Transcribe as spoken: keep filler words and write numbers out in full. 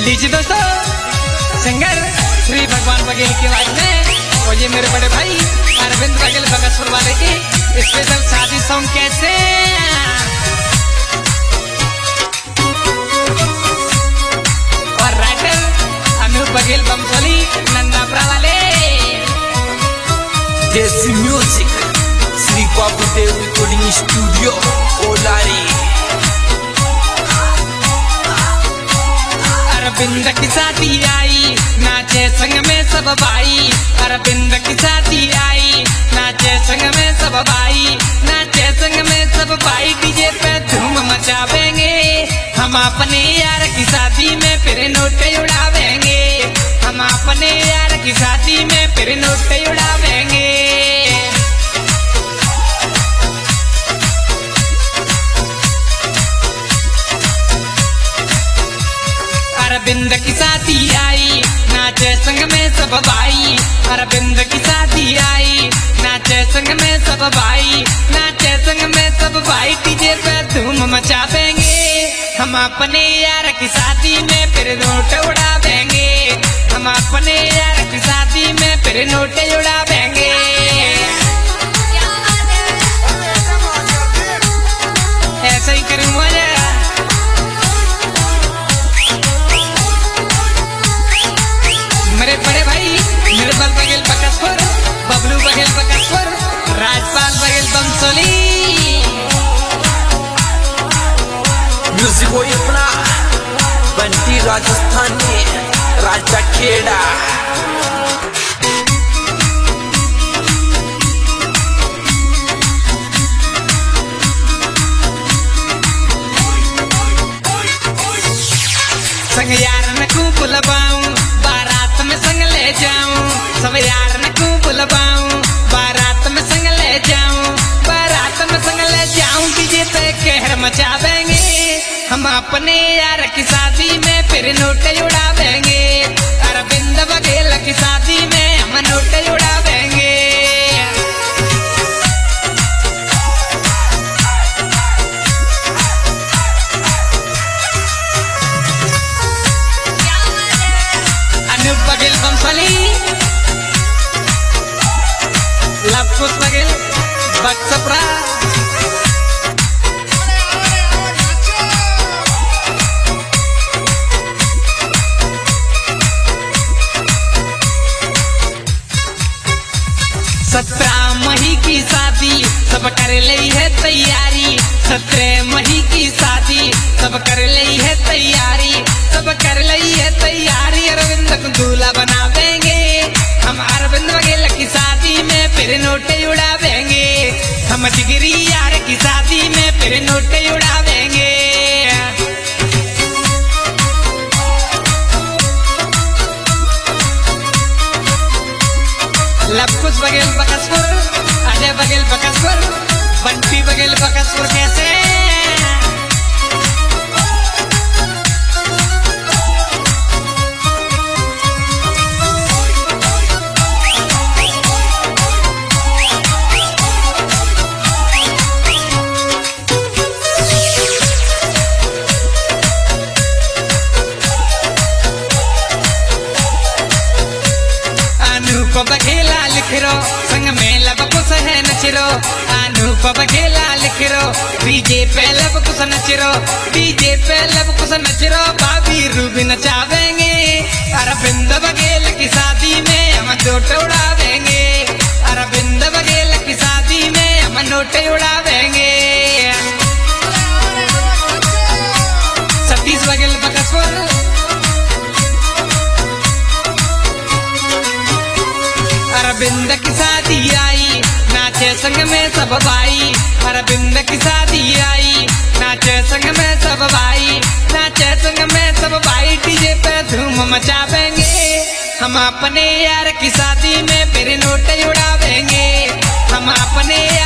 लीजिए दोस्तों, सिंगर श्री भगवान बघेल की आवाज में और ये मेरे बड़े भाई अरविंद बघेल बगसपुर वाले की स्पेशल शादी सॉन्ग कैसे और राइटर अनूप बघेल बमसोली नंदापुरा वाले। देसी music Shri Babudev recording studio Olari. Arvind की शादी आई नाचे संग में सब भाई, अरविंद की शादी आई नाचे संग में सब भाई, नाचे संग में सब भाई डीजे पे धूम मचावेंगे, हम अपने यार की शादी में फिर नोटे उड़ावेंगे, हम अपने यार की शादी में फिर नोटे उड़ावेंगे। अरविंद की शादी आई नाचे संग में सब भाई, अरविंद की शादी आई नाचे संग में सब भाई, नाचे संग में सब भाई डीजे पे धूम मचावेंगे, हम अपने यार की शादी में फिर नोट उड़ावेंगे, हम अपने यार की शादी में फिर नोट उड़ावेंगे। ऐसा ही करूँगा मेरे बड़े भाई निर्मल बघेल बगसपुर, बबलू बघेल बगसपुर, राजपाल बघेल बमसोली। म्यूजिक वही अपना बंटी राजस्थान में राजा खेड़ा। संग यार न को बुलवाऊं बारात में संग ले जाऊं, सब यार न को बुलवाऊं बारात में संग ले जाऊं, बारात में संग ले जाऊं डीजे पे कहर मचावेंगे, हम अपने यार की शादी में फिर नोटे उड़ावेंगे, अरविंद बघेल की शादी में हम नोटे उड़ावेंगे। अनूप बघेल बमसोली, लवकुश बघेल बगसपुरा। सत्रह मई की शादी सब कर ली है तैयारी, सत्रह मई की शादी सब कर ली है तैयारी, सब कर ली है तैयारी, अरविंद को दूल्हा बना देंगे, हम अरविंद बघेल की शादी में फिर नोटे उड़ावेंगे, हम डिग्री यार की शादी में फिर नोटे उड़ावेंगे। लवकुश बघेल बगसपुर, अजय बघेल बगसपुर, बंटी बघेल बगसपुर कैसे अनूप बघेला लिख रो संग में लवकुश है नचरो, अनूप बघेला लिख रो डीजे पे लवकुश नचरो, डीजे पे लवकुश नचरो, भाभी रूबी नचावेंगे, अरविंद बघेल की शादी में हम नोट उड़ावेंगे, अरविंद बघेल की शादी में हम नोट उड़ावेंगे। सतीश बघेल बगसपुर, अरविंद की शादी आई नाचे संग में सब भाई, अरविंद की शादी आई नाचे संग में सब भाई, नाचे संग में सब भाई डीजे पे धूम मचावेंगे, हम अपने यार की शादी में फिर नोटे उड़ावेंगे, हम अपने